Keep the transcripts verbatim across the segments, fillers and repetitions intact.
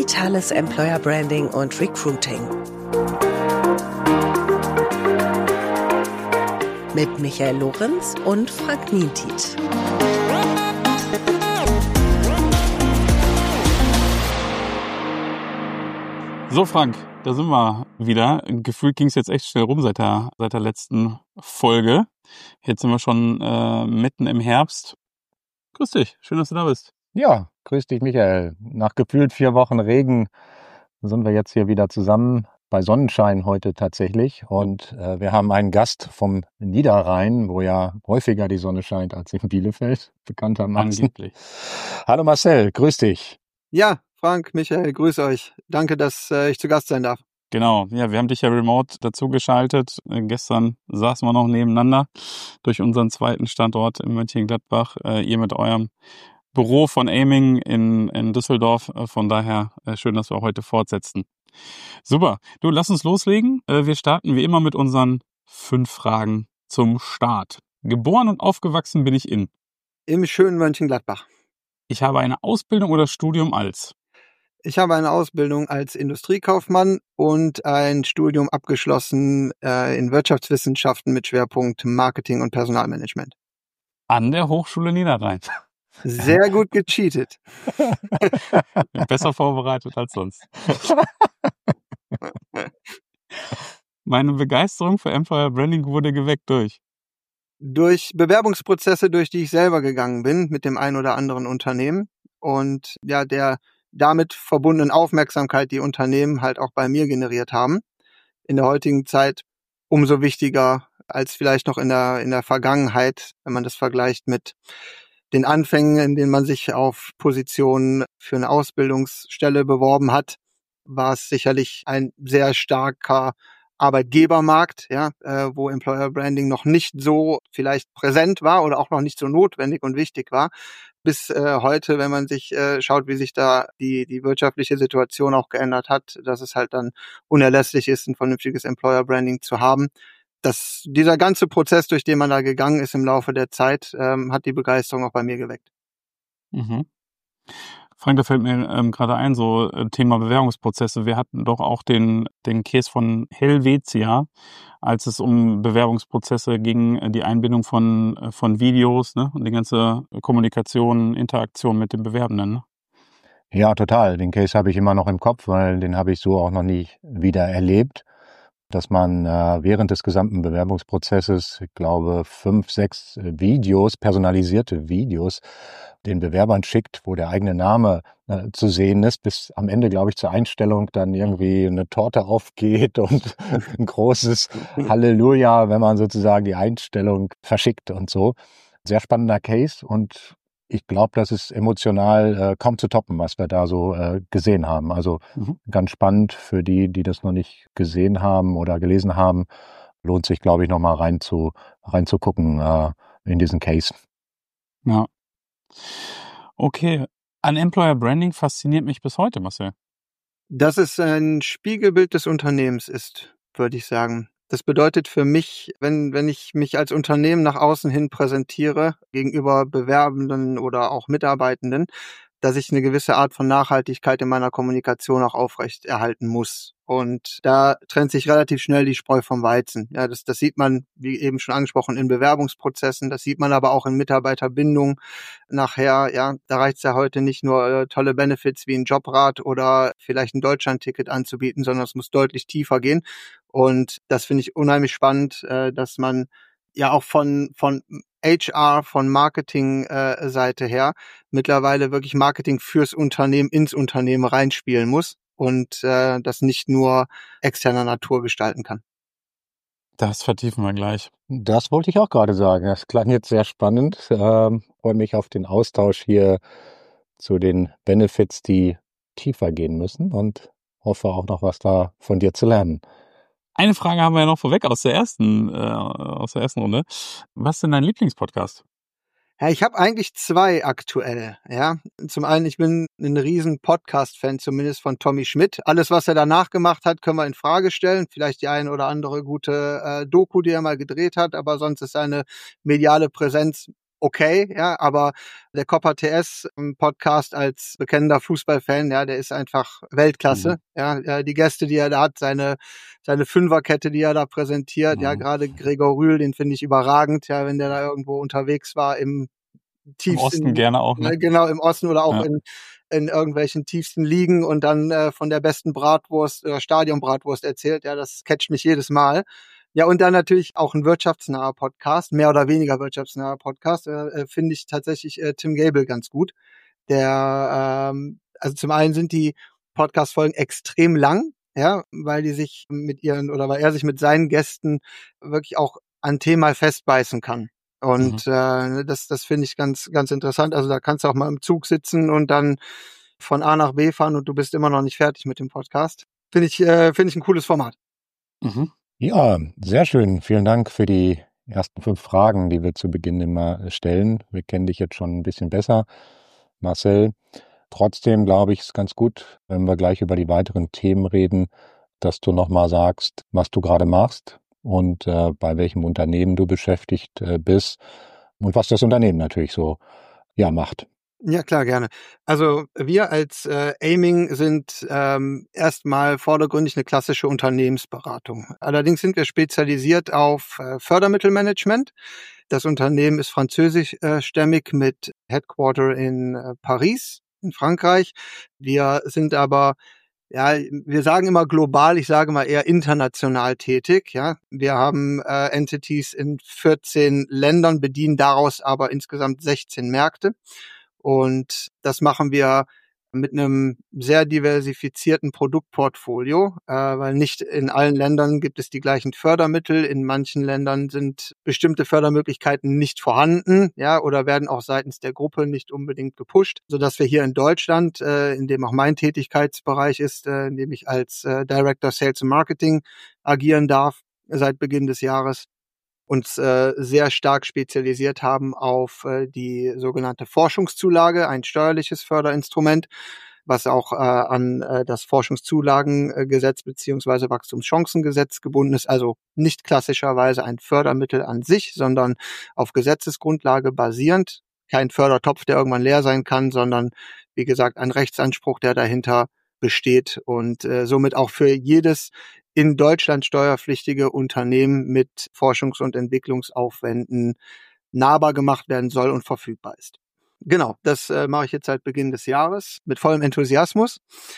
Digitales Employer Branding und Recruiting. Mit Michael Lorenz und Frank Nientit. So Frank, da sind wir wieder. Gefühlt ging es jetzt echt schnell rum seit der, seit der letzten Folge. Jetzt sind wir schon äh, mitten im Herbst. Grüß dich, schön, dass du da bist. Ja, grüß dich Michael. Nach gefühlt vier Wochen Regen sind wir jetzt hier wieder zusammen bei Sonnenschein heute tatsächlich. Und äh, wir haben einen Gast vom Niederrhein, wo ja häufiger die Sonne scheint als in Bielefeld, bekanntermaßen. Angeblich. Hallo Marcel, grüß dich. Ja, Frank, Michael, grüß euch. Danke, dass äh, ich zu Gast sein darf. Genau, ja, wir haben dich ja remote dazugeschaltet. Äh, gestern saßen wir noch nebeneinander durch unseren zweiten Standort in Mönchengladbach. Äh, ihr mit eurem Büro von Aiming in, in Düsseldorf. Äh, von daher äh, schön, dass wir heute fortsetzen. Super, du, lass uns loslegen. Äh, wir starten wie immer mit unseren fünf Fragen zum Start. Geboren und aufgewachsen bin ich in? Im schönen Mönchengladbach. Ich habe eine Ausbildung oder Studium als? Ich habe eine Ausbildung als Industriekaufmann und ein Studium abgeschlossen äh, in Wirtschaftswissenschaften mit Schwerpunkt Marketing und Personalmanagement. An der Hochschule Niederrhein. Sehr gut gecheatet. Besser vorbereitet als sonst. Meine Begeisterung für Employer Branding wurde geweckt durch? Durch Bewerbungsprozesse, durch die ich selber gegangen bin mit dem ein oder anderen Unternehmen und ja, der damit verbundenen Aufmerksamkeit, die Unternehmen halt auch bei mir generiert haben. In der heutigen Zeit umso wichtiger als vielleicht noch in der, in der Vergangenheit, wenn man das vergleicht mit den Anfängen, in denen man sich auf Positionen für eine Ausbildungsstelle beworben hat, war es sicherlich ein sehr starker Arbeitgebermarkt, ja, äh, wo Employer Branding noch nicht so vielleicht präsent war oder auch noch nicht so notwendig und wichtig war. Bis äh, heute, wenn man sich äh, schaut, wie sich da die die wirtschaftliche Situation auch geändert hat, dass es halt dann unerlässlich ist, ein vernünftiges Employer Branding zu haben. Das, dieser ganze Prozess, durch den man da gegangen ist im Laufe der Zeit, ähm, hat die Begeisterung auch bei mir geweckt. Mhm. Frank, da fällt mir ähm, gerade ein, so äh, Thema Bewerbungsprozesse. Wir hatten doch auch den den Case von Helvetia, als es um Bewerbungsprozesse ging, äh, die Einbindung von äh, von Videos, ne, und die ganze Kommunikation, Interaktion mit den Bewerbenden. Ne? Ja, total. Den Case habe ich immer noch im Kopf, weil den habe ich so auch noch nie wieder erlebt, dass man äh, während des gesamten Bewerbungsprozesses, ich glaube, fünf, sechs Videos, personalisierte Videos, den Bewerbern schickt, wo der eigene Name äh, zu sehen ist, bis am Ende, glaube ich, zur Einstellung dann irgendwie eine Torte aufgeht und ein großes Halleluja, wenn man sozusagen die Einstellung verschickt und so. Sehr spannender Case und ich glaube, das ist emotional äh, kaum zu toppen, was wir da so äh, gesehen haben. Also mhm. ganz spannend für die, die das noch nicht gesehen haben oder gelesen haben. Lohnt sich, glaube ich, nochmal rein zu, rein zu gucken äh, in diesen Case. Ja. Okay. An Employer Branding fasziniert mich bis heute, Marcel. Dass es ein Spiegelbild des Unternehmens ist, würde ich sagen. Das bedeutet für mich, wenn, wenn ich mich als Unternehmen nach außen hin präsentiere, gegenüber Bewerbenden oder auch Mitarbeitenden, dass ich eine gewisse Art von Nachhaltigkeit in meiner Kommunikation auch aufrecht erhalten muss. Und da trennt sich relativ schnell die Spreu vom Weizen. Ja, das, das sieht man, wie eben schon angesprochen, in Bewerbungsprozessen. Das sieht man aber auch in Mitarbeiterbindung nachher. Ja, da reicht es ja heute nicht nur äh, tolle Benefits wie ein Jobrat oder vielleicht ein Deutschlandticket anzubieten, sondern es muss deutlich tiefer gehen. Und das finde ich unheimlich spannend, äh, dass man ja auch von von H R, von Marketing-Seite äh, her mittlerweile wirklich Marketing fürs Unternehmen ins Unternehmen reinspielen muss und äh, das nicht nur externer Natur gestalten kann. Das vertiefen wir gleich. Das wollte ich auch gerade sagen. Das klang jetzt sehr spannend. Ähm, freue mich auf den Austausch hier zu den Benefits, die tiefer gehen müssen und hoffe auch noch was da von dir zu lernen. Eine Frage haben wir ja noch vorweg aus der ersten, äh, aus der ersten Runde. Was ist denn dein Lieblingspodcast? Ja, ich habe eigentlich zwei aktuell. Ja, zum einen, ich bin ein riesen Podcast-Fan, zumindest von Tommy Schmidt. Alles, was er danach gemacht hat, können wir in Frage stellen. Vielleicht die eine oder andere gute äh, Doku, die er mal gedreht hat, aber sonst ist seine mediale Präsenz okay, ja, aber der Copper T S Podcast als bekennender Fußballfan, ja, der ist einfach Weltklasse, mhm. ja, ja, die Gäste, die er da hat, seine seine Fünferkette, die er da präsentiert, mhm. ja, gerade Gregor Rühl, den finde ich überragend, ja, wenn der da irgendwo unterwegs war im tiefsten, Im Osten gerne auch, ne? Genau, im Osten oder auch ja. in in irgendwelchen tiefsten Ligen und dann äh, von der besten Bratwurst oder Stadionbratwurst erzählt, ja, das catcht mich jedes Mal. Ja, und dann natürlich auch ein wirtschaftsnaher Podcast, mehr oder weniger wirtschaftsnaher Podcast, äh, finde ich tatsächlich äh, Tim Gable ganz gut. Der, ähm, also zum einen sind die Podcast-Folgen extrem lang, ja, weil die sich mit ihren oder weil er sich mit seinen Gästen wirklich auch an Thema festbeißen kann. Und mhm. äh, das, das finde ich ganz, ganz interessant. Also da kannst du auch mal im Zug sitzen und dann von A nach B fahren und du bist immer noch nicht fertig mit dem Podcast. Finde ich, äh, finde ich ein cooles Format. Mhm. Ja, sehr schön. Vielen Dank für die ersten fünf Fragen, die wir zu Beginn immer stellen. Wir kennen dich jetzt schon ein bisschen besser, Marcel. Trotzdem glaube ich, es ist ganz gut, wenn wir gleich über die weiteren Themen reden, dass du nochmal sagst, was du gerade machst und äh, bei welchem Unternehmen du beschäftigt äh, bist und was das Unternehmen natürlich so ja macht. Ja, klar, gerne. Also wir als äh, Aiming sind ähm, erstmal vordergründig eine klassische Unternehmensberatung. Allerdings sind wir spezialisiert auf äh, Fördermittelmanagement. Das Unternehmen ist französischstämmig mit Headquarter in äh, Paris, in Frankreich. Wir sind aber Ja, wir sagen immer global, ich sage mal eher international tätig. Ja, wir haben äh, Entities in vierzehn Ländern, bedienen daraus aber insgesamt sechzehn Märkte. Und das machen wir mit einem sehr diversifizierten Produktportfolio, äh, weil nicht in allen Ländern gibt es die gleichen Fördermittel. In manchen Ländern sind bestimmte Fördermöglichkeiten nicht vorhanden, ja, oder werden auch seitens der Gruppe nicht unbedingt gepusht, sodass wir hier in Deutschland, äh, in dem auch mein Tätigkeitsbereich ist, äh, in dem ich als äh, Director Sales and Marketing agieren darf seit Beginn des Jahres, uns äh, sehr stark spezialisiert haben auf äh, die sogenannte Forschungszulage, ein steuerliches Förderinstrument, was auch äh, an äh, das Forschungszulagengesetz beziehungsweise Wachstumschancengesetz gebunden ist, also nicht klassischerweise ein Fördermittel an sich, sondern auf Gesetzesgrundlage basierend. Kein Fördertopf, der irgendwann leer sein kann, sondern wie gesagt ein Rechtsanspruch, der dahinter besteht und äh, somit auch für jedes in Deutschland steuerpflichtige Unternehmen mit Forschungs- und Entwicklungsaufwänden nahbar gemacht werden soll und verfügbar ist. Genau, das äh, mache ich jetzt seit Beginn des Jahres mit vollem Enthusiasmus.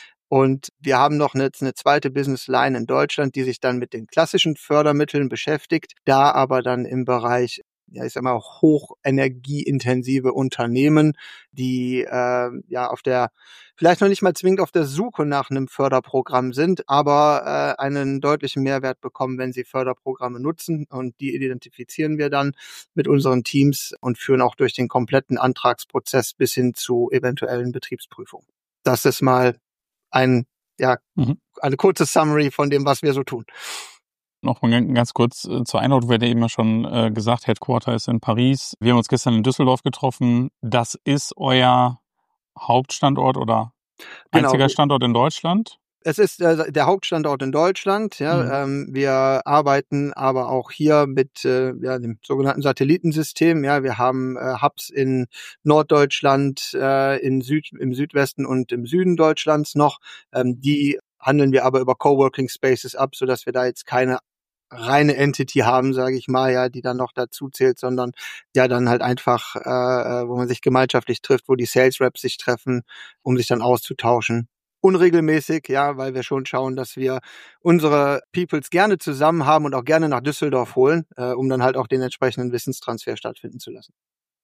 Und wir haben noch eine, eine zweite Business Line in Deutschland, die sich dann mit den klassischen Fördermitteln beschäftigt, da aber dann im Bereich, ja, ich sag mal, hochenergieintensive Unternehmen, die äh, ja auf der, vielleicht noch nicht mal zwingend auf der Suche nach einem Förderprogramm sind, aber äh, einen deutlichen Mehrwert bekommen, wenn sie Förderprogramme nutzen. Und die identifizieren wir dann mit unseren Teams und führen auch durch den kompletten Antragsprozess bis hin zu eventuellen Betriebsprüfungen. Das ist mal ein, ja, mhm. eine kurze Summary von dem, was wir so tun. Noch mal ganz kurz äh, zur Einordnung, wir hatten eben schon äh, gesagt, Headquarter ist in Paris. Wir haben uns gestern in Düsseldorf getroffen. Das ist euer Hauptstandort oder genau. einziger Standort in Deutschland? Es ist äh, der Hauptstandort in Deutschland. Ja, mhm. ähm, wir arbeiten aber auch hier mit äh, ja, dem sogenannten Satellitensystem. Ja, wir haben äh, Hubs in Norddeutschland, äh, in Süd, im Südwesten und im Süden Deutschlands noch. Ähm, die handeln wir aber über Coworking Spaces ab, so dass wir da jetzt keine reine Entity haben, sage ich mal, ja, die dann noch dazu zählt, sondern ja dann halt einfach, äh, wo man sich gemeinschaftlich trifft, wo die Sales Reps sich treffen, um sich dann auszutauschen. Unregelmäßig, ja, weil wir schon schauen, dass wir unsere Peoples gerne zusammen haben und auch gerne nach Düsseldorf holen, äh, um dann halt auch den entsprechenden Wissenstransfer stattfinden zu lassen.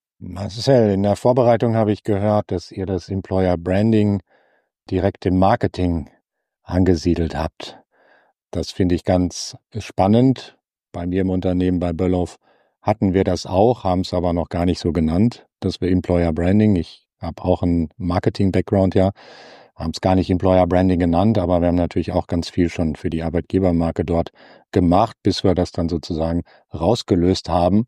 Marcel, in der Vorbereitung habe ich gehört, dass ihr das Employer Branding direkt im Marketing angesiedelt habt. Das finde ich ganz spannend. Bei mir im Unternehmen bei Böllhoff hatten wir das auch, haben es aber noch gar nicht so genannt, dass wir Employer Branding, ich habe auch einen Marketing-Background, ja, haben es gar nicht Employer Branding genannt, aber wir haben natürlich auch ganz viel schon für die Arbeitgebermarke dort gemacht, bis wir das dann sozusagen rausgelöst haben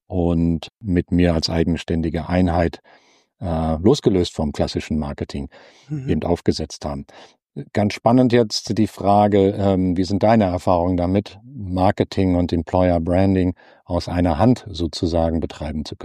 und mit mir als eigenständige Einheit äh, losgelöst vom klassischen Marketing mhm. eben aufgesetzt haben. Ganz spannend jetzt die Frage, ähm, wie sind deine Erfahrungen damit, Marketing und Employer Branding aus einer Hand sozusagen betreiben zu können?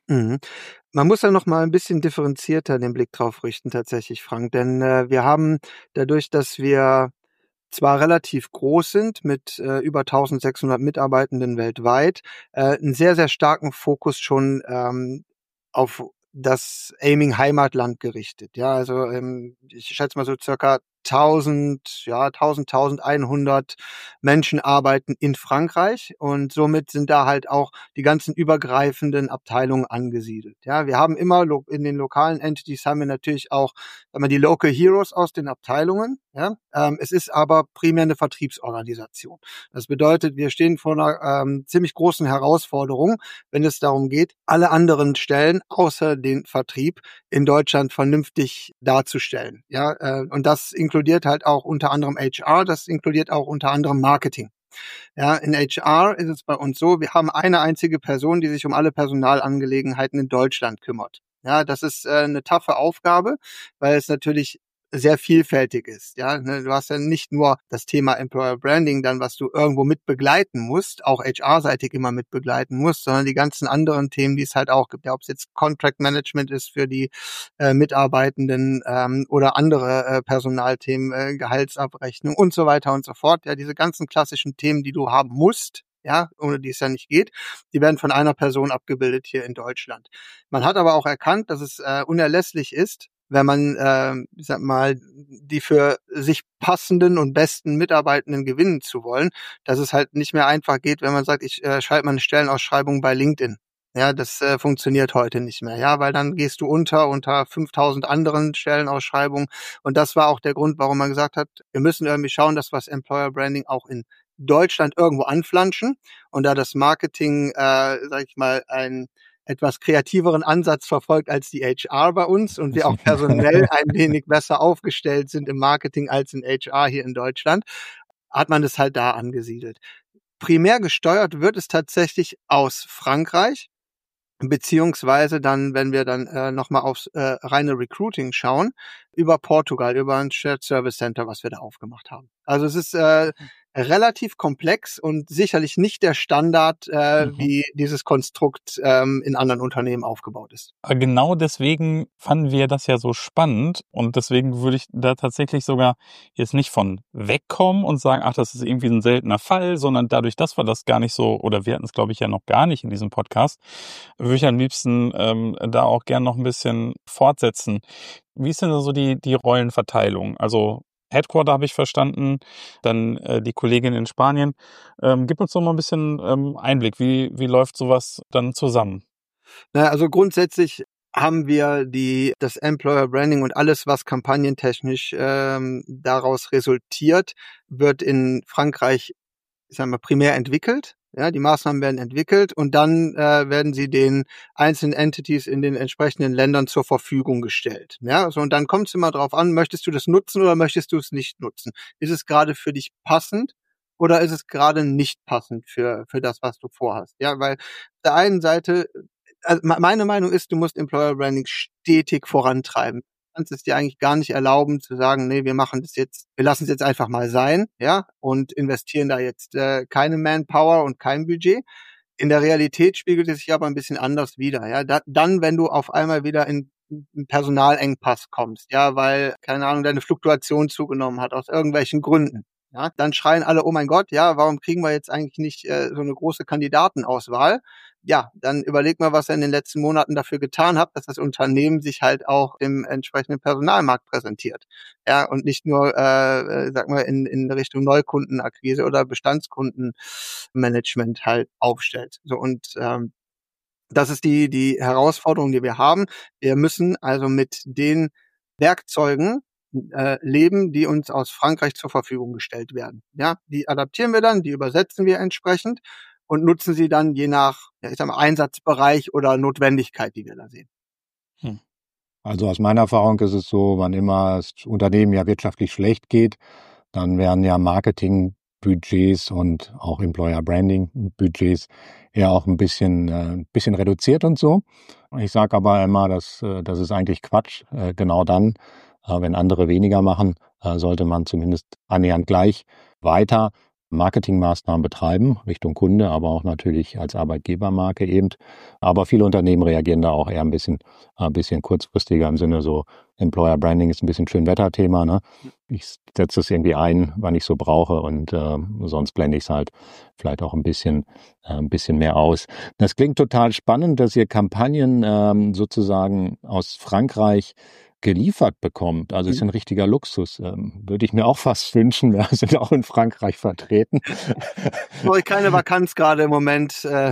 Mhm. Man muss da noch mal ein bisschen differenzierter den Blick drauf richten tatsächlich, Frank, denn, äh, wir haben dadurch, dass wir zwar relativ groß sind mit, äh, über eintausendsechshundert Mitarbeitenden weltweit, äh, 'n sehr, sehr starken Fokus schon, ähm, auf das Aiming Heimatland gerichtet. Ja, also, ähm, ich schätze mal so circa tausend, ja, tausend, tausendeinhundert Menschen arbeiten in Frankreich und somit sind da halt auch die ganzen übergreifenden Abteilungen angesiedelt. Ja, wir haben immer lo in den lokalen Entities haben wir natürlich auch, sagen wir, die Local Heroes aus den Abteilungen, ja. Ähm, es ist aber primär eine Vertriebsorganisation. Das bedeutet, wir stehen vor einer ähm, ziemlich großen Herausforderung, wenn es darum geht, alle anderen Stellen außer den Vertrieb in Deutschland vernünftig darzustellen. Ja, äh, und das inkludiert halt auch unter anderem H R, das inkludiert auch unter anderem Marketing. Ja, in H R ist es bei uns so, wir haben eine einzige Person, die sich um alle Personalangelegenheiten in Deutschland kümmert. Ja, das ist äh, eine taffe Aufgabe, weil es natürlich sehr vielfältig ist. Ja, ne, du hast ja nicht nur das Thema Employer Branding dann, was du irgendwo mit begleiten musst, auch H R-seitig immer mit begleiten musst, sondern die ganzen anderen Themen, die es halt auch gibt. Ja, ob es jetzt Contract Management ist für die äh, Mitarbeitenden ähm, oder andere äh, Personalthemen, äh, Gehaltsabrechnung und so weiter und so fort. Ja, diese ganzen klassischen Themen, die du haben musst, ja, ohne die es ja nicht geht, die werden von einer Person abgebildet hier in Deutschland. Man hat aber auch erkannt, dass es äh, unerlässlich ist, wenn man, äh, ich sag mal, die für sich passenden und besten Mitarbeitenden gewinnen zu wollen, dass es halt nicht mehr einfach geht, wenn man sagt, ich äh, schalte mal eine Stellenausschreibung bei LinkedIn. Ja, das äh, funktioniert heute nicht mehr, ja, weil dann gehst du unter unter fünftausend anderen Stellenausschreibungen und das war auch der Grund, warum man gesagt hat, wir müssen irgendwie schauen, dass wir das Employer Branding auch in Deutschland irgendwo anflanschen und da das Marketing, äh, sag ich mal, ein etwas kreativeren Ansatz verfolgt als die H R bei uns und wir auch personell ein wenig besser aufgestellt sind im Marketing als in H R hier in Deutschland, hat man das halt da angesiedelt. Primär gesteuert wird es tatsächlich aus Frankreich, beziehungsweise dann, wenn wir dann äh, nochmal aufs äh, reine Recruiting schauen, über Portugal, über ein Shared Service Center, was wir da aufgemacht haben. Also es ist äh, relativ komplex und sicherlich nicht der Standard, äh, Mhm. wie dieses Konstrukt ähm, in anderen Unternehmen aufgebaut ist. Aber genau deswegen fanden wir das ja so spannend und deswegen würde ich da tatsächlich sogar jetzt nicht von wegkommen und sagen, ach, das ist irgendwie ein seltener Fall, sondern dadurch, dass wir das gar nicht so, oder wir hatten es, glaube ich, ja noch gar nicht in diesem Podcast, würde ich am liebsten ähm, da auch gern noch ein bisschen fortsetzen. Wie ist denn so die, die Rollenverteilung? Also Headquarter habe ich verstanden, dann äh, die Kollegin in Spanien. Ähm, gib uns doch mal ein bisschen ähm, Einblick, wie, wie läuft sowas dann zusammen? Na, also grundsätzlich haben wir die das Employer Branding und alles, was kampagnentechnisch ähm, daraus resultiert, wird in Frankreich, ich sag mal, primär entwickelt. Ja, die Maßnahmen werden entwickelt und dann äh, werden sie den einzelnen Entities in den entsprechenden Ländern zur Verfügung gestellt. Ja, so und dann kommt es immer drauf an, möchtest du das nutzen oder möchtest du es nicht nutzen? Ist es gerade für dich passend oder ist es gerade nicht passend für für das, was du vorhast? Ja, weil auf der einen Seite, also meine Meinung ist, du musst Employer Branding stetig vorantreiben. Du kannst es dir eigentlich gar nicht erlauben zu sagen, nee, wir machen das jetzt, wir lassen es jetzt einfach mal sein, ja, und investieren da jetzt äh, keine Manpower und kein Budget. In der Realität spiegelt es sich aber ein bisschen anders wider, ja. Da, dann, wenn du auf einmal wieder in einen Personalengpass kommst, ja, weil, keine Ahnung, deine Fluktuation zugenommen hat aus irgendwelchen Gründen. Ja, dann schreien alle, oh mein Gott, ja, warum kriegen wir jetzt eigentlich nicht äh, so eine große Kandidatenauswahl? Ja, dann überleg mal, was ihr in den letzten Monaten dafür getan habt, dass das Unternehmen sich halt auch im entsprechenden Personalmarkt präsentiert. Ja, und nicht nur, äh, sag mal, in, in Richtung Neukundenakquise oder Bestandskundenmanagement halt aufstellt. So, und ähm, das ist die, die Herausforderung, die wir haben. Wir müssen also mit den Werkzeugen äh, leben, die uns aus Frankreich zur Verfügung gestellt werden. Ja, die adaptieren wir dann, die übersetzen wir entsprechend und nutzen sie dann je nach, ja, ich sag mal, Einsatzbereich oder Notwendigkeit, die wir da sehen. Hm. Also aus meiner Erfahrung ist es so, wann immer das Unternehmen ja wirtschaftlich schlecht geht, dann werden ja Marketingbudgets und auch Employer Branding Budgets eher auch ein bisschen, äh, ein bisschen reduziert und so. Ich sage aber immer, dass, äh, das ist eigentlich Quatsch. Äh, genau dann, äh, wenn andere weniger machen, äh, sollte man zumindest annähernd gleich weiter Marketingmaßnahmen betreiben, Richtung Kunde, aber auch natürlich als Arbeitgebermarke eben. Aber viele Unternehmen reagieren da auch eher ein bisschen, ein bisschen kurzfristiger im Sinne so, Employer Branding ist ein bisschen Schönwetterthema, ne? Ich setze es irgendwie ein, wann ich so brauche und äh, sonst blende ich es halt vielleicht auch ein bisschen, äh, ein bisschen mehr aus. Das klingt total spannend, dass ihr Kampagnen ähm, sozusagen aus Frankreich geliefert bekommt. Also ist ein richtiger Luxus. Ähm, würde ich mir auch fast wünschen. Wir sind auch in Frankreich vertreten. Sorry, keine Vakanz gerade im Moment. Äh,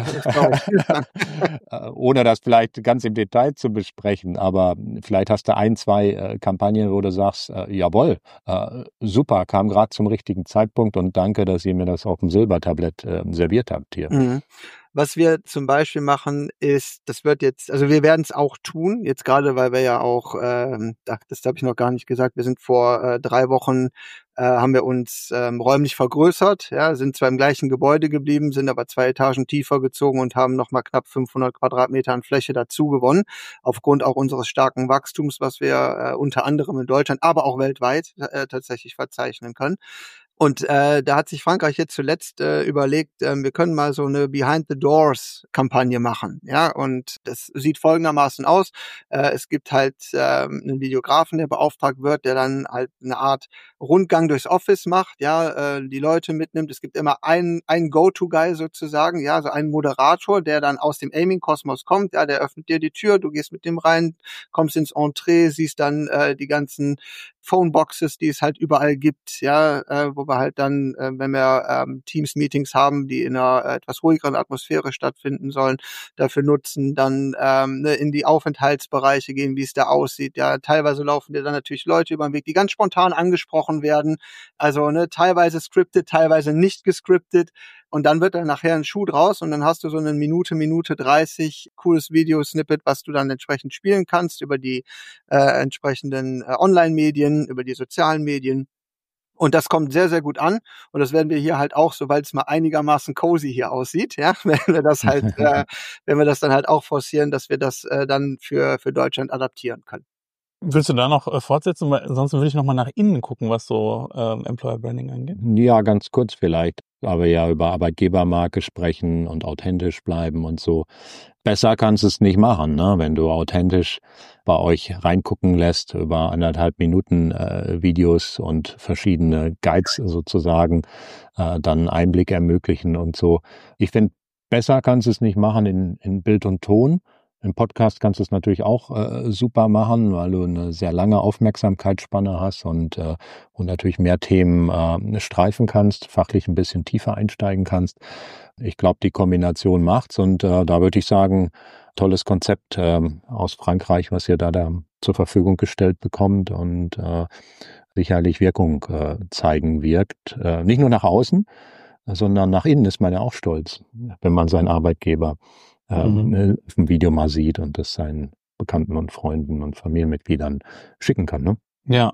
Ohne das vielleicht ganz im Detail zu besprechen, aber vielleicht hast du ein, zwei äh, Kampagnen, wo du sagst, äh, jawohl, äh, super, kam gerade zum richtigen Zeitpunkt und danke, dass ihr mir das auf dem Silbertablett äh, serviert habt hier. Mhm. Was wir zum Beispiel machen, ist, das wird jetzt, also wir werden es auch tun, jetzt gerade, weil wir ja auch, ähm, das habe ich noch gar nicht gesagt, wir sind vor äh, drei Wochen, äh, haben wir uns ähm, räumlich vergrößert, ja, sind zwar im gleichen Gebäude geblieben, sind aber zwei Etagen tiefer gezogen und haben nochmal knapp fünfhundert Quadratmeter an Fläche dazu gewonnen, aufgrund auch unseres starken Wachstums, was wir äh, unter anderem in Deutschland, aber auch weltweit äh, tatsächlich verzeichnen können. Und äh, da hat sich Frankreich jetzt zuletzt äh, überlegt, äh, wir können mal so eine Behind-the-Doors-Kampagne machen. Ja, und das sieht folgendermaßen aus. Äh, es gibt halt äh, einen Videografen, der beauftragt wird, der dann halt eine Art Rundgang durchs Office macht, ja, äh, die Leute mitnimmt. Es gibt immer einen, einen Go-To-Guy sozusagen, ja, so einen Moderator, der dann aus dem Aiming-Kosmos kommt, ja, der öffnet dir die Tür, du gehst mit dem rein, kommst ins Entree, siehst dann äh, die ganzen Phoneboxes, die es halt überall gibt, ja, äh, wo wir halt dann, äh, wenn wir ähm, Teams-Meetings haben, die in einer äh, etwas ruhigeren Atmosphäre stattfinden sollen, dafür nutzen, dann ähm, ne, in die Aufenthaltsbereiche gehen, wie es da aussieht. Ja, teilweise laufen dir dann natürlich Leute über den Weg, die ganz spontan angesprochen werden. Also ne, teilweise scripted, teilweise nicht gescriptet. Und dann wird dann nachher ein Schuh draus und dann hast du so eine Minute, Minute dreißig cooles Video-Snippet, was du dann entsprechend spielen kannst über die äh, entsprechenden äh, Online-Medien, über die sozialen Medien. Und das kommt sehr, sehr gut an. Und das werden wir hier halt auch, sobald es mal einigermaßen cozy hier aussieht, ja, wenn wir das halt, äh, wenn wir das dann halt auch forcieren, dass wir das äh, dann für, für Deutschland adaptieren können. Willst du da noch äh, fortsetzen? Weil ansonsten will ich noch mal nach innen gucken, was so ähm, Employer Branding angeht. Ja, ganz kurz vielleicht. Aber ja, über Arbeitgebermarke sprechen und authentisch bleiben und so. Besser kannst du es nicht machen, ne? Wenn du authentisch bei euch reingucken lässt über anderthalb Minuten äh, Videos und verschiedene Guides sozusagen, äh, dann Einblick ermöglichen und so. Ich finde, besser kannst du es nicht machen in, in Bild und Ton. Im Podcast kannst du es natürlich auch äh, super machen, weil du eine sehr lange Aufmerksamkeitsspanne hast und, äh, und natürlich mehr Themen äh, streifen kannst, fachlich ein bisschen tiefer einsteigen kannst. Ich glaube, die Kombination macht's und äh, da würde ich sagen, tolles Konzept äh, aus Frankreich, was ihr da, da zur Verfügung gestellt bekommt und äh, sicherlich Wirkung äh, zeigen wirkt. Äh, nicht nur nach außen, sondern nach innen ist man ja auch stolz, wenn man seinen Arbeitgeber ähm, mhm. auf dem Video mal sieht und das seinen Bekannten und Freunden und Familienmitgliedern schicken kann. Ne? Ja.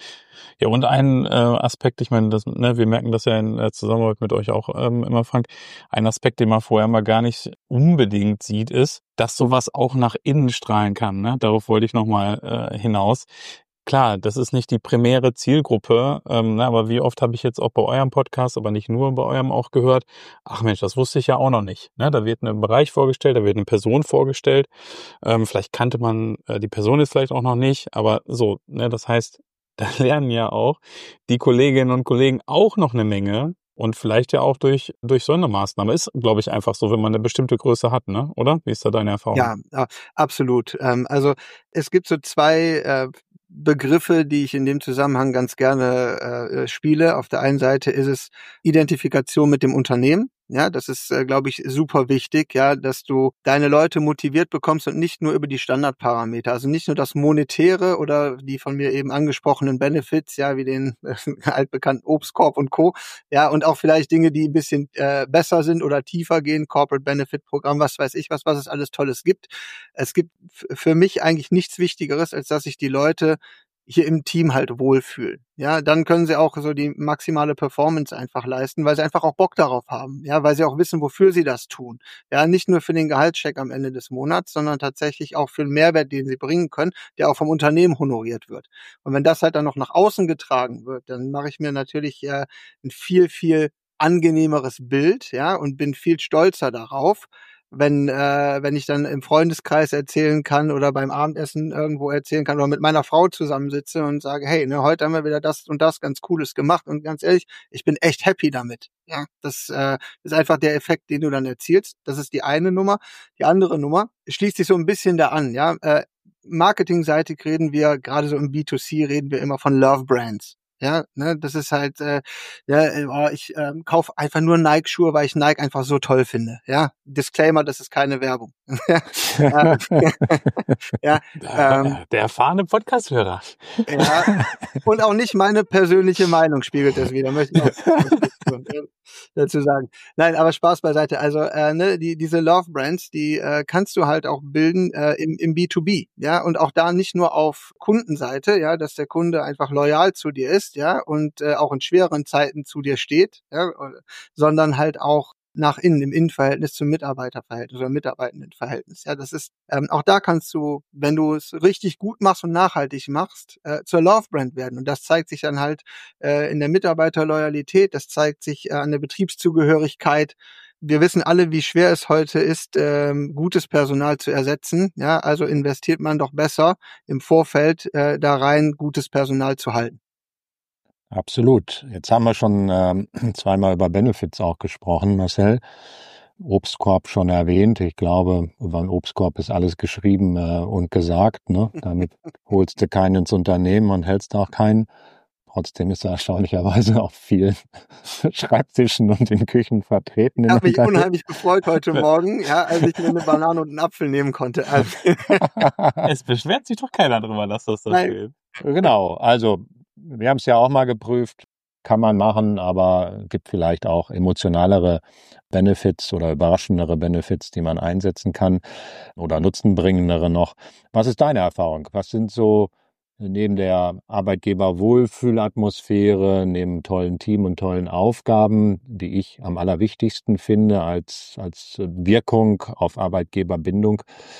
Ja, und ein äh, Aspekt, ich meine, das, ne, wir merken das ja in der Zusammenarbeit mit euch auch ähm, immer, Frank, ein Aspekt, den man vorher mal gar nicht unbedingt sieht, ist, dass sowas auch nach innen strahlen kann. Ne? Darauf wollte ich nochmal äh, hinaus. Klar, das ist nicht die primäre Zielgruppe, ähm, ne, aber wie oft habe ich jetzt auch bei eurem Podcast, aber nicht nur bei eurem auch gehört, ach Mensch, das wusste ich ja auch noch nicht. Ne? Da wird ein Bereich vorgestellt, da wird eine Person vorgestellt, ähm, vielleicht kannte man äh, die Person jetzt vielleicht auch noch nicht, aber so, ne, das heißt, da lernen ja auch die Kolleginnen und Kollegen auch noch eine Menge und vielleicht ja auch durch durch so eine Maßnahme. Ist, glaube ich, einfach so, wenn man eine bestimmte Größe hat, ne? Oder? Wie ist da deine Erfahrung? Ja, ja, absolut. Ähm, also es gibt so zwei äh, Begriffe, die ich in dem Zusammenhang ganz gerne äh, spiele. Auf der einen Seite ist es Identifikation mit dem Unternehmen. Ja, das ist, äh, glaube ich, super wichtig, ja, dass du deine Leute motiviert bekommst und nicht nur über die Standardparameter, also nicht nur das Monetäre oder die von mir eben angesprochenen Benefits, ja, wie den äh, altbekannten Obstkorb und Co., ja, und auch vielleicht Dinge, die ein bisschen äh, besser sind oder tiefer gehen, Corporate Benefit Programm, was weiß ich, was, was es alles Tolles gibt. Es gibt f- für mich eigentlich nichts Wichtigeres, als dass sich die Leute hier im Team halt wohlfühlen. Ja, dann können sie auch so die maximale Performance einfach leisten, weil sie einfach auch Bock darauf haben. Ja, weil sie auch wissen, wofür sie das tun. Ja, nicht nur für den Gehaltscheck am Ende des Monats, sondern tatsächlich auch für den Mehrwert, den sie bringen können, der auch vom Unternehmen honoriert wird. Und wenn das halt dann noch nach außen getragen wird, dann mache ich mir natürlich äh, ein viel, viel angenehmeres Bild, ja, und bin viel stolzer darauf, wenn äh, wenn ich dann im Freundeskreis erzählen kann oder beim Abendessen irgendwo erzählen kann oder mit meiner Frau zusammensitze und sage, hey, ne, heute haben wir wieder das und das ganz Cooles gemacht und ganz ehrlich, ich bin echt happy damit. Ja, das äh, ist einfach der Effekt, den du dann erzielst. Das ist die eine Nummer. Die andere Nummer schließt sich so ein bisschen da an, ja. Äh, marketingseitig reden wir, gerade so im B zwei C reden wir immer von Love Brands. Ja, ne, das ist halt, äh, ja, äh, oh, ich äh, kaufe einfach nur Nike-Schuhe, weil ich Nike einfach so toll finde. Ja, Disclaimer, das ist keine Werbung. ja, ja, ähm, Der erfahrene Podcast-Hörer. ja, und auch nicht meine persönliche Meinung spiegelt das wieder, möchte ich auch dazu sagen. Nein, aber Spaß beiseite. Also äh, ne, die diese Love Brands, die äh, kannst du halt auch bilden äh, im, im B zwei B, ja, und auch da nicht nur auf Kundenseite, ja, dass der Kunde einfach loyal zu dir ist, ja, und äh, auch in schweren Zeiten zu dir steht, ja, sondern halt auch nach innen, im Innenverhältnis zum Mitarbeiterverhältnis oder Mitarbeitendenverhältnis. Ja, das ist, ähm, auch da kannst du, wenn du es richtig gut machst und nachhaltig machst, äh, zur Love Brand werden. Und das zeigt sich dann halt äh, in der Mitarbeiterloyalität, das zeigt sich äh, an der Betriebszugehörigkeit. Wir wissen alle, wie schwer es heute ist, ähm, gutes Personal zu ersetzen. Ja, also investiert man doch besser im Vorfeld äh, da rein, gutes Personal zu halten. Absolut. Jetzt haben wir schon ähm, zweimal über Benefits auch gesprochen, Marcel. Obstkorb schon erwähnt. Ich glaube, über den Obstkorb ist alles geschrieben äh, und gesagt. Ne? Damit holst du keinen ins Unternehmen und hältst auch keinen. Trotzdem ist er erstaunlicherweise auf vielen Schreibtischen und in Küchen vertreten. Ich habe mich unheimlich gefreut heute Morgen, ja, als ich mir eine Banane und einen Apfel nehmen konnte. Also es beschwert sich doch keiner drüber, dass das da steht. Genau, also wir haben es ja auch mal geprüft, kann man machen, aber gibt vielleicht auch emotionalere Benefits oder überraschendere Benefits, die man einsetzen kann oder nutzenbringendere noch. Was ist deine Erfahrung? Was sind so neben der Arbeitgeber-Wohlfühlatmosphäre, neben tollen Team und tollen Aufgaben, die ich am allerwichtigsten finde als, als Wirkung auf Arbeitgeberbindung,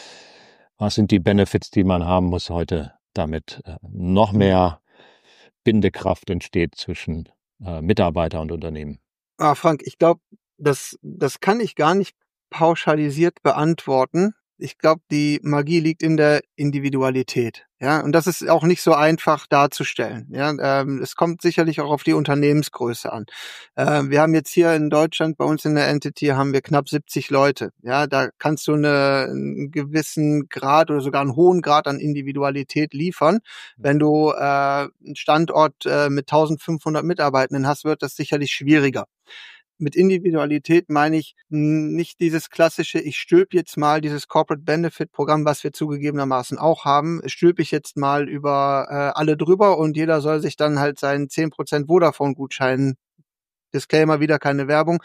was sind die Benefits, die man haben muss heute, damit noch mehr Bindekraft entsteht zwischen äh, Mitarbeiter und Unternehmen? Ah, Frank, ich glaube, das, das kann ich gar nicht pauschalisiert beantworten. Ich glaube, die Magie liegt in der Individualität. Ja, und das ist auch nicht so einfach darzustellen. Ja, ähm, es kommt sicherlich auch auf die Unternehmensgröße an. Ähm, wir haben jetzt hier in Deutschland, bei uns in der Entity, haben wir knapp siebzig Leute. Ja, da kannst du eine, einen gewissen Grad oder sogar einen hohen Grad an Individualität liefern. Wenn du äh, einen Standort äh, mit eintausendfünfhundert Mitarbeitenden hast, wird das sicherlich schwieriger. Mit Individualität meine ich nicht dieses klassische, ich stülpe jetzt mal dieses Corporate Benefit Programm, was wir zugegebenermaßen auch haben, stülpe ich jetzt mal über äh, alle drüber und jeder soll sich dann halt seinen zehn Prozent Vodafone-Gutschein, Disclaimer, wieder keine Werbung,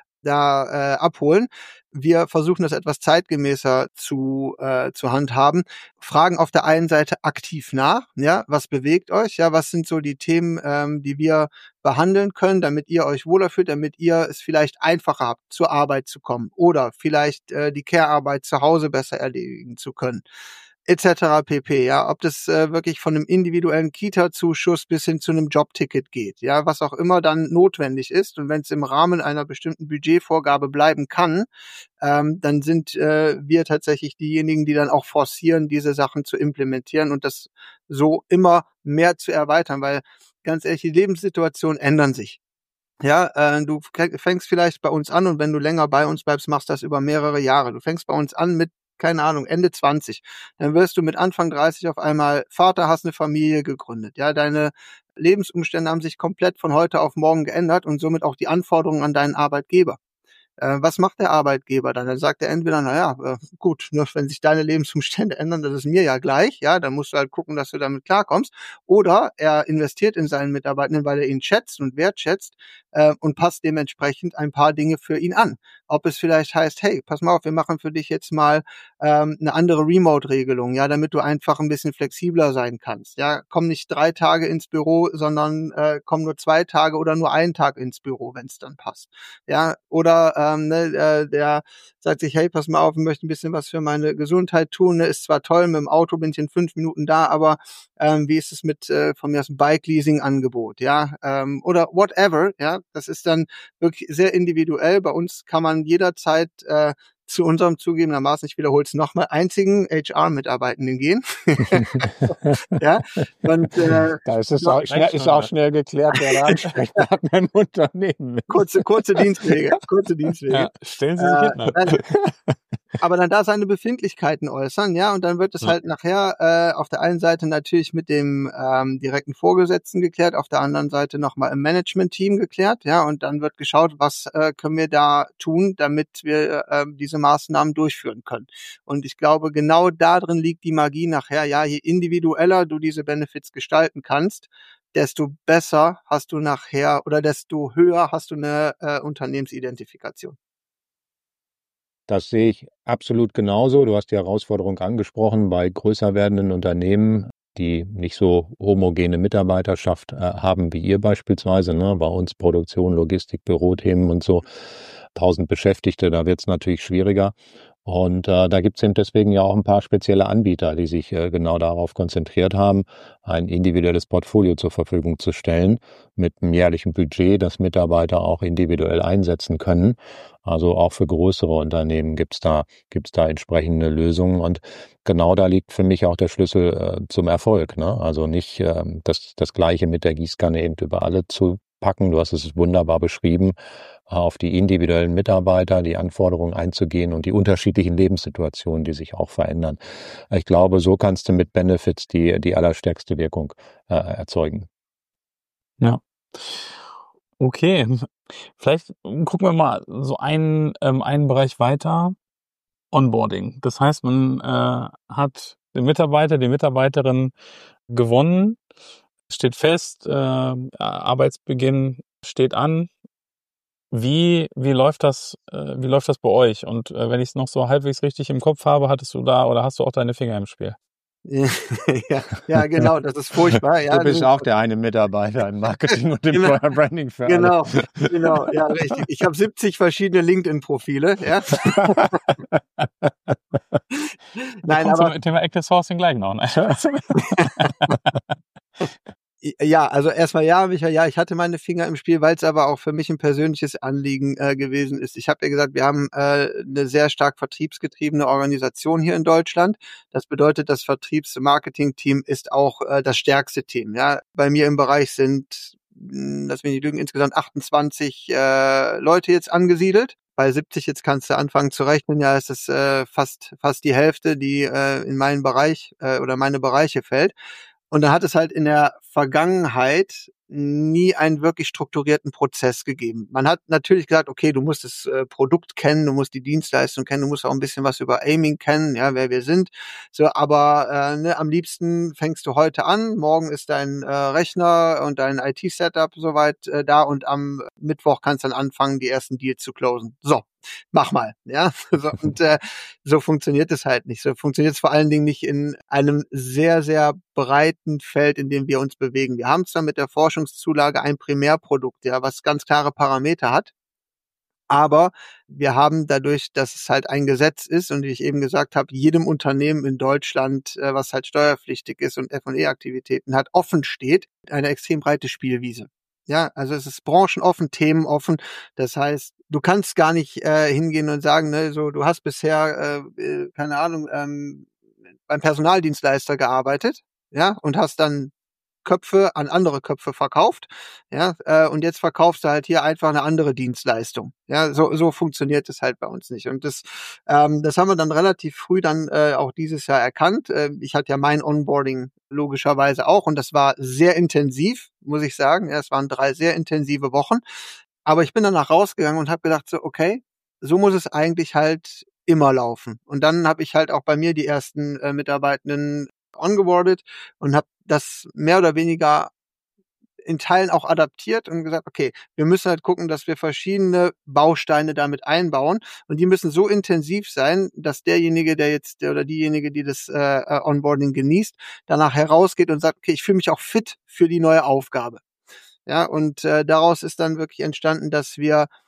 da äh, abholen. Wir versuchen das etwas zeitgemäßer zu äh, zu handhaben. Fragen auf der einen Seite aktiv nach, ja, was bewegt euch, ja, was sind so die Themen, ähm, die wir behandeln können, damit ihr euch wohler fühlt, damit ihr es vielleicht einfacher habt, zur Arbeit zu kommen oder vielleicht äh, die Care-Arbeit zu Hause besser erledigen zu können, et cetera pp. Ja, ob das äh, wirklich von einem individuellen Kita-Zuschuss bis hin zu einem Jobticket geht, ja, was auch immer dann notwendig ist. Und wenn es im Rahmen einer bestimmten Budgetvorgabe bleiben kann, ähm, dann sind äh, wir tatsächlich diejenigen, die dann auch forcieren, diese Sachen zu implementieren und das so immer mehr zu erweitern, weil ganz ehrlich, die Lebenssituationen ändern sich. Ja, äh, du fängst vielleicht bei uns an und wenn du länger bei uns bleibst, machst das über mehrere Jahre. Du fängst bei uns an mit, keine Ahnung, Ende zwanzig. Dann wirst du mit Anfang dreißig auf einmal Vater, hast eine Familie gegründet. Ja, deine Lebensumstände haben sich komplett von heute auf morgen geändert und somit auch die Anforderungen an deinen Arbeitgeber. Äh, was macht der Arbeitgeber dann? Dann sagt er entweder, naja, äh, gut, nur wenn sich deine Lebensumstände ändern, das ist mir ja gleich, ja, dann musst du halt gucken, dass du damit klarkommst. Oder er investiert in seinen Mitarbeitenden, weil er ihn schätzt und wertschätzt äh, und passt dementsprechend ein paar Dinge für ihn an. Ob es vielleicht heißt, hey, pass mal auf, wir machen für dich jetzt mal ähm, eine andere Remote-Regelung, ja, damit du einfach ein bisschen flexibler sein kannst. Ja, komm nicht drei Tage ins Büro, sondern äh, komm nur zwei Tage oder nur einen Tag ins Büro, wenn es dann passt. Ja, oder ähm, ne, äh, der sagt sich, hey, pass mal auf, ich möchte ein bisschen was für meine Gesundheit tun, ne, ist zwar toll, mit dem Auto bin ich in fünf Minuten da, aber ähm, wie ist es mit äh, von mir aus einem Bike-Leasing-Angebot, ja, ähm, oder whatever, ja, das ist dann wirklich sehr individuell. Bei uns kann man jederzeit äh, zu unserem zugegebenermaßen, ich wiederhole es nochmal, einzigen H R-Mitarbeitenden gehen. Ja, und äh, Da ist es auch schnell, ist auch schnell geklärt, wer der Ansprechpartner im Unternehmen ist. kurze, kurze Dienstwege, kurze Dienstwege. Ja, stellen Sie sich Äh, hin. Ne? dann, aber dann da seine Befindlichkeiten äußern, ja, und dann wird es Ja. halt nachher äh, auf der einen Seite natürlich mit dem ähm, direkten Vorgesetzten geklärt, auf der anderen Seite nochmal im Management-Team geklärt, ja, und dann wird geschaut, was äh, können wir da tun, damit wir äh, diese Maßnahmen durchführen können. Und ich glaube, genau da drin liegt die Magie nachher, ja, je individueller du diese Benefits gestalten kannst, desto besser hast du nachher oder desto höher hast du eine äh, Unternehmensidentifikation. Das sehe ich absolut genauso. Du hast die Herausforderung angesprochen bei größer werdenden Unternehmen, die nicht so homogene Mitarbeiterschaft äh, haben wie ihr beispielsweise. Ne? Bei uns Produktion, Logistik, Bürothemen und so. Tausend Beschäftigte, da wird es natürlich schwieriger. Und äh, da gibt es eben deswegen ja auch ein paar spezielle Anbieter, die sich äh, genau darauf konzentriert haben, ein individuelles Portfolio zur Verfügung zu stellen mit einem jährlichen Budget, das Mitarbeiter auch individuell einsetzen können. Also auch für größere Unternehmen gibt's da gibt's da entsprechende Lösungen. Und genau da liegt für mich auch der Schlüssel äh, zum Erfolg. Ne? Also nicht äh, das, das Gleiche mit der Gießkanne eben über alle zu packen. Du hast es wunderbar beschrieben, auf die individuellen Mitarbeiter, die Anforderungen einzugehen und die unterschiedlichen Lebenssituationen, die sich auch verändern. Ich glaube, so kannst du mit Benefits die, die allerstärkste Wirkung äh, erzeugen. Ja. Okay. Vielleicht gucken wir mal so einen, ähm, einen Bereich weiter. Onboarding. Das heißt, man äh, hat den Mitarbeiter, die Mitarbeiterin gewonnen, steht fest, äh, Arbeitsbeginn steht an. Wie, wie läuft das, äh, wie läuft das bei euch? Und äh, wenn ich es noch so halbwegs richtig im Kopf habe, hattest du da oder hast du auch deine Finger im Spiel? ja, ja, genau, das ist furchtbar. Ja, du bist auch der eine Mitarbeiter im Marketing und im genau, Employer Branding für genau, alle. genau, ja, richtig. Ich habe siebzig verschiedene LinkedIn-Profile, ja. Nein, aber zum Thema Active Sourcing gleich noch. Ne? Ja, also erstmal ja, Michael, ja, ich hatte meine Finger im Spiel, weil es aber auch für mich ein persönliches Anliegen äh, gewesen ist. Ich habe ja gesagt, wir haben äh, eine sehr stark vertriebsgetriebene Organisation hier in Deutschland. Das bedeutet, das Vertriebs-Marketing-Team ist auch äh, das stärkste Team. Ja, bei mir im Bereich sind, mh, lass mich nicht lügen, insgesamt achtundzwanzig äh, Leute jetzt angesiedelt. Bei siebzig jetzt kannst du anfangen zu rechnen, ja, ist es äh, fast fast die Hälfte, die äh, in meinen Bereich äh, oder meine Bereiche fällt. Und dann hat es halt in der Vergangenheit nie einen wirklich strukturierten Prozess gegeben. Man hat natürlich gesagt, okay, du musst das äh, Produkt kennen, du musst die Dienstleistung kennen, du musst auch ein bisschen was über Aiming kennen, ja, wer wir sind. So, aber äh, ne, am liebsten fängst du heute an, morgen ist dein äh, Rechner und dein I T-Setup soweit äh, da und am Mittwoch kannst du dann anfangen, die ersten Deals zu closen. So, mach mal, ja. So, und äh, so funktioniert es halt nicht. So funktioniert es vor allen Dingen nicht in einem sehr, sehr breiten Feld, in dem wir uns bewegen. Wir haben zwar mit der Forschungszulage ein Primärprodukt, ja, was ganz klare Parameter hat, aber wir haben dadurch, dass es halt ein Gesetz ist und wie ich eben gesagt habe, jedem Unternehmen in Deutschland, äh, was halt steuerpflichtig ist und F und E-Aktivitäten hat, offen steht, eine extrem breite Spielwiese. Ja, also es ist branchenoffen, themenoffen. Das heißt, du kannst gar nicht äh, hingehen und sagen, ne, so du hast bisher, äh, äh, keine Ahnung, ähm, beim Personaldienstleister gearbeitet, ja, und hast dann Köpfe an andere Köpfe verkauft, ja, äh, und jetzt verkaufst du halt hier einfach eine andere Dienstleistung. Ja, so so funktioniert es halt bei uns nicht. Und das ähm, das haben wir dann relativ früh dann äh, auch dieses Jahr erkannt. Äh, ich hatte ja mein Onboarding logischerweise auch und das war sehr intensiv, muss ich sagen. Ja, es waren drei sehr intensive Wochen. Aber ich bin danach rausgegangen und habe gedacht so, okay, so muss es eigentlich halt immer laufen. Und dann habe ich halt auch bei mir die ersten äh, Mitarbeitenden ongeboardet und habe das mehr oder weniger in Teilen auch adaptiert und gesagt, okay, wir müssen halt gucken, dass wir verschiedene Bausteine damit einbauen und die müssen so intensiv sein, dass derjenige, der jetzt oder diejenige, die das äh, Onboarding genießt, danach herausgeht und sagt, okay, ich fühle mich auch fit für die neue Aufgabe. Ja, und äh, daraus ist dann wirklich entstanden, dass wir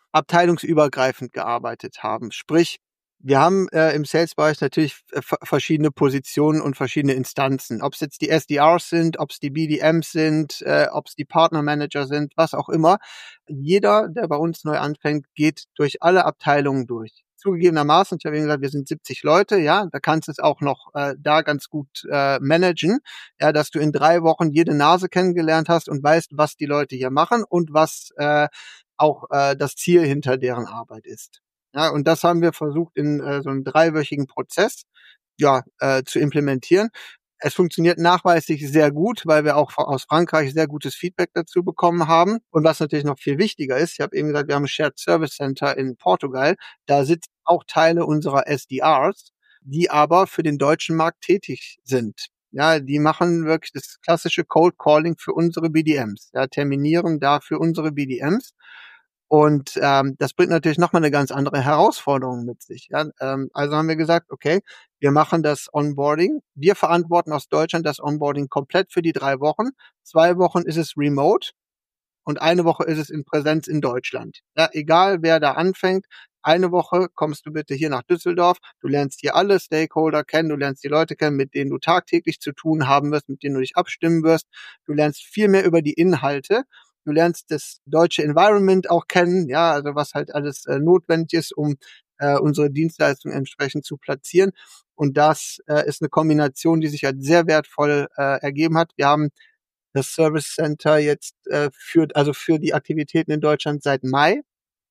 abteilungsübergreifend gearbeitet haben. Sprich, wir haben äh, im Sales-Bereich natürlich f- verschiedene Positionen und verschiedene Instanzen. Ob es jetzt die S D Rs sind, ob es die B D Ms sind, äh, ob es die Partnermanager sind, was auch immer. Jeder, der bei uns neu anfängt, geht durch alle Abteilungen durch. Zugegebenermaßen, ich habe eben gesagt, wir sind siebzig Leute, ja, da kannst du es auch noch äh, da ganz gut äh, managen, ja, dass du in drei Wochen jede Nase kennengelernt hast und weißt, was die Leute hier machen und was äh, auch äh, das Ziel hinter deren Arbeit ist. Ja, und das haben wir versucht in äh, so einem dreiwöchigen Prozess ja äh, zu implementieren. Es funktioniert nachweislich sehr gut, weil wir auch aus Frankreich sehr gutes Feedback dazu bekommen haben. Und was natürlich noch viel wichtiger ist, ich habe eben gesagt, wir haben ein Shared Service Center in Portugal. Da sitzen auch Teile unserer S D Rs, die aber für den deutschen Markt tätig sind. Ja, die machen wirklich das klassische Cold Calling für unsere B D Ms. Ja, terminieren da für unsere B D Ms. Und ähm, das bringt natürlich nochmal eine ganz andere Herausforderung mit sich. Ja? Ähm, also haben wir gesagt, okay, wir machen das Onboarding. Wir verantworten aus Deutschland das Onboarding komplett für die drei Wochen. Zwei Wochen ist es remote und eine Woche ist es in Präsenz in Deutschland. Ja, egal wer da anfängt, eine Woche kommst du bitte hier nach Düsseldorf. Du lernst hier alle Stakeholder kennen, du lernst die Leute kennen, mit denen du tagtäglich zu tun haben wirst, mit denen du dich abstimmen wirst. Du lernst viel mehr über die Inhalte. Du lernst das deutsche Environment auch kennen, ja, also was halt alles äh, notwendig ist, um äh, unsere Dienstleistung entsprechend zu platzieren. Und das äh, ist eine Kombination, die sich halt sehr wertvoll äh, ergeben hat. Wir haben das Service Center jetzt äh, für, also für die Aktivitäten in Deutschland seit Mai,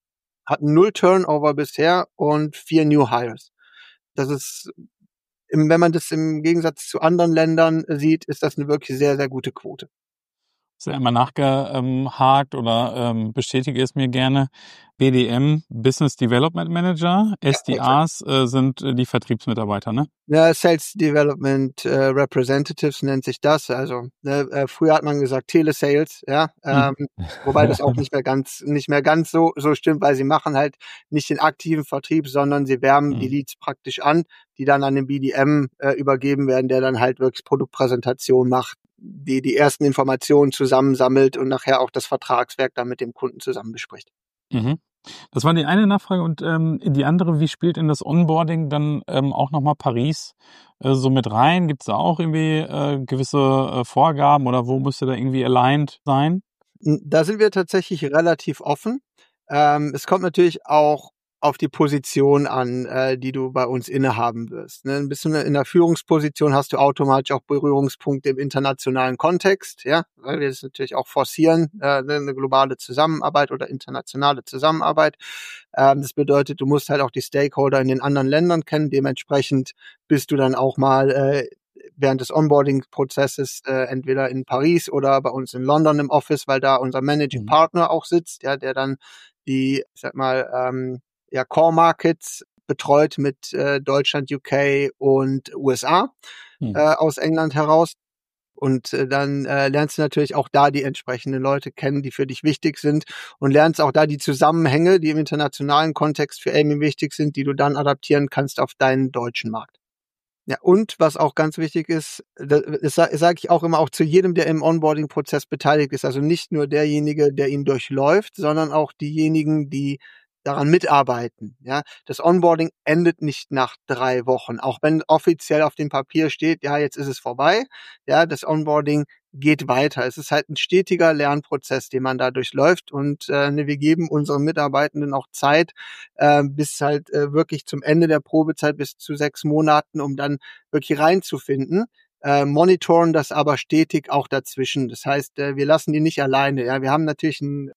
hat null Turnover bisher und vier New Hires. Das ist, im, wenn man das im Gegensatz zu anderen Ländern sieht, ist das eine wirklich sehr, sehr gute Quote. Ist ja immer nachgehakt oder ähm, bestätige es mir gerne. B D M, Business Development Manager, S D Rs äh, sind äh, die Vertriebsmitarbeiter, ne? Ja, Sales Development äh, Representatives nennt sich das. Also ne, äh, früher hat man gesagt Telesales, ja, ähm, mhm. wobei das auch nicht mehr ganz, nicht mehr ganz so so stimmt, weil sie machen halt nicht den aktiven Vertrieb, sondern sie wärmen mhm. die Leads praktisch an, die dann an den B D M äh, übergeben werden, der dann halt wirklich Produktpräsentation macht, die die ersten Informationen zusammensammelt und nachher auch das Vertragswerk dann mit dem Kunden zusammen bespricht. Mhm. Das war die eine Nachfrage und ähm, die andere, wie spielt in das Onboarding dann ähm, auch nochmal Paris äh, so mit rein? Gibt es da auch irgendwie äh, gewisse äh, Vorgaben oder wo müsste da irgendwie aligned sein? Da sind wir tatsächlich relativ offen. Ähm, es kommt natürlich auch auf die Position an, äh, die du bei uns innehaben wirst. Ne? Bist du in der Führungsposition, hast du automatisch auch Berührungspunkte im internationalen Kontext, ja, weil wir das natürlich auch forcieren, äh, eine globale Zusammenarbeit oder internationale Zusammenarbeit. Ähm, das bedeutet, du musst halt auch die Stakeholder in den anderen Ländern kennen. Dementsprechend bist du dann auch mal äh, während des Onboarding-Prozesses äh, entweder in Paris oder bei uns in London im Office, weil da unser Managing mhm. Partner auch sitzt, ja, der dann die, ich sag mal, ähm, ja, Core Markets betreut mit äh, Deutschland, U K und U S A mhm. äh, aus England heraus. Und äh, dann äh, lernst du natürlich auch da die entsprechenden Leute kennen, die für dich wichtig sind und lernst auch da die Zusammenhänge, die im internationalen Kontext für Amy wichtig sind, die du dann adaptieren kannst auf deinen deutschen Markt. Ja, und was auch ganz wichtig ist, das, das sage ich auch immer auch zu jedem, der im Onboarding-Prozess beteiligt ist, also nicht nur derjenige, der ihn durchläuft, sondern auch diejenigen, die daran mitarbeiten. Ja, das Onboarding endet nicht nach drei Wochen, auch wenn offiziell auf dem Papier steht, ja, jetzt ist es vorbei. Ja, das Onboarding geht weiter. Es ist halt ein stetiger Lernprozess, den man da durchläuft und äh, wir geben unseren Mitarbeitenden auch Zeit äh, bis halt äh, wirklich zum Ende der Probezeit, bis zu sechs Monaten, um dann wirklich reinzufinden. Äh, monitoren das aber stetig auch dazwischen. Das heißt, äh, wir lassen die nicht alleine. Ja, wir haben natürlich ein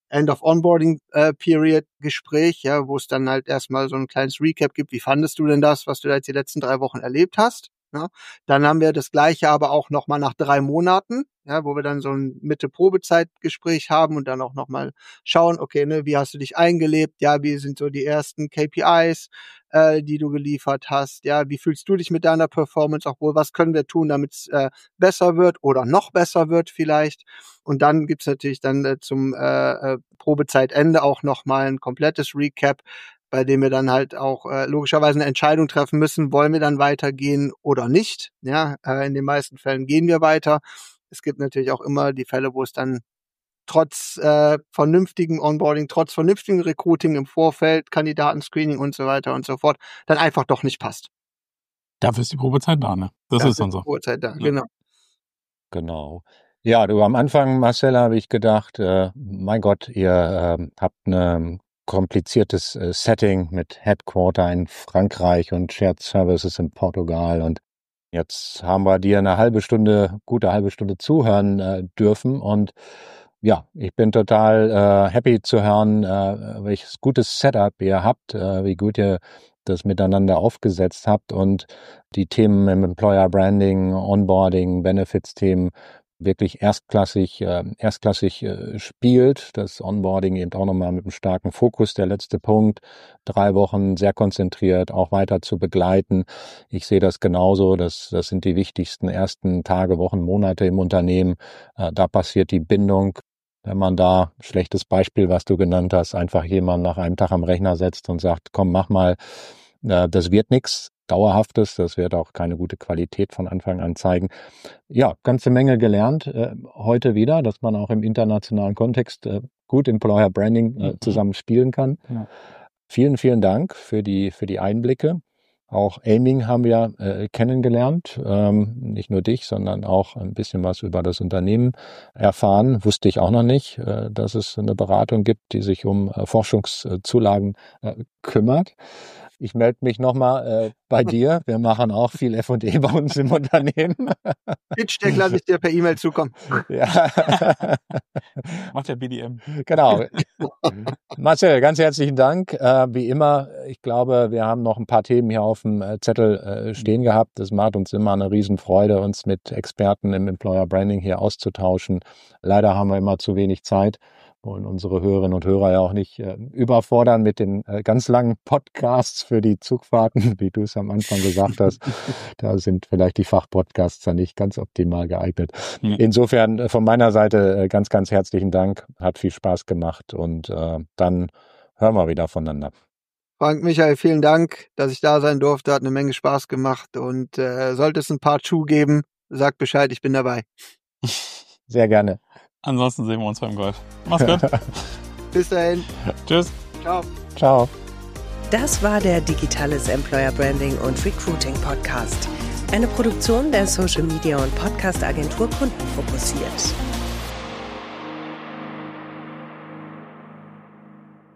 End-of-Onboarding-Period-Gespräch, äh, ja, wo es dann halt erstmal so ein kleines Recap gibt. Wie fandest du denn das, was du da jetzt die letzten drei Wochen erlebt hast? Ja, dann haben wir das Gleiche aber auch nochmal nach drei Monaten, ja, wo wir dann so ein Mitte-Probezeit-Gespräch haben und dann auch nochmal schauen, okay, ne, wie hast du dich eingelebt? Ja, wie sind so die ersten K P Is, äh, die du geliefert hast? Ja, wie fühlst du dich mit deiner Performance auch wohl? Was können wir tun, damit es äh, besser wird oder noch besser wird vielleicht? Und dann gibt's natürlich dann äh, zum äh, äh, Probezeitende auch nochmal ein komplettes Recap, bei dem wir dann halt auch äh, logischerweise eine Entscheidung treffen müssen, wollen wir dann weitergehen oder nicht. Ja, äh, in den meisten Fällen gehen wir weiter. Es gibt natürlich auch immer die Fälle, wo es dann trotz äh, vernünftigem Onboarding, trotz vernünftigem Recruiting im Vorfeld, Kandidatenscreening und so weiter und so fort, dann einfach doch nicht passt. Dafür ist die Probezeit da, ne? Das Dafür ist dann so. Die Probezeit da, Ja. genau. Genau. Ja, du, am Anfang, Marcel, habe ich gedacht, äh, mein Gott, ihr äh, habt ein kompliziertes äh, Setting mit Headquarter in Frankreich und Shared Services in Portugal, und jetzt haben wir dir eine halbe Stunde, gute halbe Stunde zuhören äh, dürfen, und ja, ich bin total äh, happy zu hören, äh, welches gutes Setup ihr habt, äh, wie gut ihr das miteinander aufgesetzt habt und die Themen im Employer Branding, Onboarding, Benefits-Themen wirklich erstklassig, äh, erstklassig äh, spielt. Das Onboarding eben auch nochmal mit einem starken Fokus. Der letzte Punkt, drei Wochen sehr konzentriert, auch weiter zu begleiten. Ich sehe das genauso. Das, das sind die wichtigsten ersten Tage, Wochen, Monate im Unternehmen. Äh, da passiert die Bindung. Wenn man da, schlechtes Beispiel, was du genannt hast, einfach jemand nach einem Tag am Rechner setzt und sagt, komm, mach mal, äh, das wird nichts Dauerhaftes, das wird auch keine gute Qualität von Anfang an zeigen. Ja, ganze Menge gelernt, äh, heute wieder, dass man auch im internationalen Kontext äh, gut Employer Branding äh, zusammen spielen kann. Ja. Vielen, vielen Dank für die, für die Einblicke. Auch Aiming haben wir äh, kennengelernt, ähm, nicht nur dich, sondern auch ein bisschen was über das Unternehmen erfahren. Wusste ich auch noch nicht, äh, dass es eine Beratung gibt, die sich um äh, Forschungszulagen äh, kümmert. Ich melde mich nochmal äh, bei dir. Wir machen auch viel F und E bei uns im Unternehmen. Pitch-Deck lasse ich dir per E-Mail zukommen. Ja. Macht der B D M. Genau. Marcel, ganz herzlichen Dank. Äh, wie immer, ich glaube, wir haben noch ein paar Themen hier auf dem Zettel äh, stehen gehabt. Es macht uns immer eine Riesenfreude, uns mit Experten im Employer Branding hier auszutauschen. Leider haben wir immer zu wenig Zeit. Wollen unsere Hörerinnen und Hörer ja auch nicht äh, überfordern mit den äh, ganz langen Podcasts für die Zugfahrten, wie du es am Anfang gesagt hast. Da sind vielleicht die Fachpodcasts ja nicht ganz optimal geeignet. Ja. Insofern äh, von meiner Seite äh, ganz, ganz herzlichen Dank. Hat viel Spaß gemacht, und äh, dann hören wir wieder voneinander. Frank, Michael, vielen Dank, dass ich da sein durfte. Hat eine Menge Spaß gemacht, und äh, sollte es ein Part zwei geben, sagt Bescheid, ich bin dabei. Sehr gerne. Ansonsten sehen wir uns beim Golf. Mach's gut. Bis dahin. Tschüss. Ciao. Ciao. Das war der Digitales Employer Branding und Recruiting Podcast. Eine Produktion der Social Media und Podcast Agentur Kunden fokussiert.